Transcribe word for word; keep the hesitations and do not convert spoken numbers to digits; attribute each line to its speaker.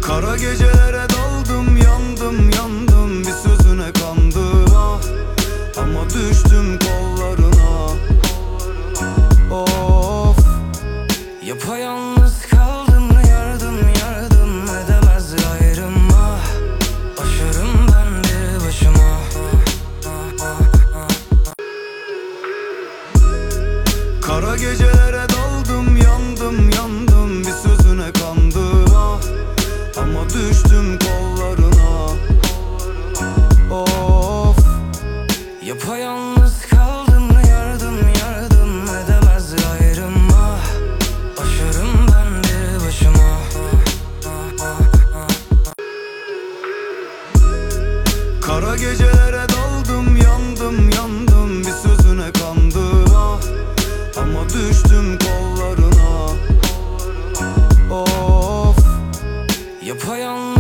Speaker 1: Kara gecelere daldım, yandım yandım, bir sözüne kandım ah. Ama düştüm kollarına. Of.
Speaker 2: Yapayalnız kaldım, yardım yardım edemez gayrım ah. Aşarım ben de başıma.
Speaker 1: Kara gecelere daldım, yandım yandım, bir sözüne kandım ah. Ama düştüm kollarına. Of.
Speaker 2: Yapayalnız kaldım, yardım yardım edemez gayrım ah. Aşarım ben de başıma.
Speaker 1: Kara gecelere daldım, yandım yandım, bir sözüne kandım ah. Ama düştüm kollarına. Of.
Speaker 2: Yapayalnız